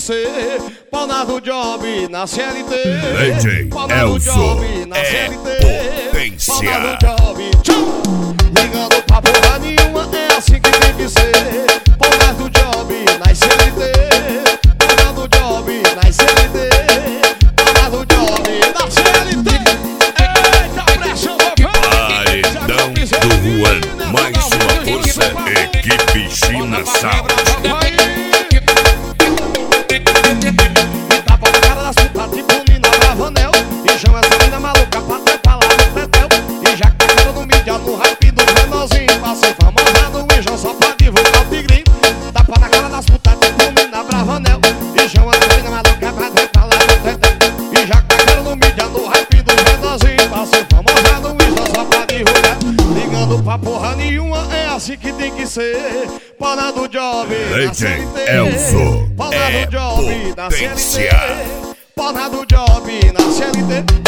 ser. Pauna do job na CLT. DJ Elzo é potência. Pauna do job, tchau. Ligando pra porra nenhuma, é assim que tem que ser. Pauna do job na CLT. Pauna do job na CLT. Pauna do job na CLT. Eita, pressão, Paredão do Juan, mais uma força, equipe China Sound. Tapa na cara das putas, tipo Nina Bravanel. E chama essa mina maluca pra trepar lá no tetel. E já que tá no mídia, no hype do menorzinho, pra ser famosa no Ijão só pra divulgar o tigrinho. Tapa na cara das putas, tipo Nina Bravanel. E chama essa mina maluca pra trepar lá no tetel. E já que tá no mídia, no hype do menorzinho, pra ser famosa no Ijão só pra divulgar. Ligando pra porra nenhuma, é assim que tem que ser. Pauna do job na CLT. Elzo Pauna é do job na CLT. potência. Pauna do job na CLT.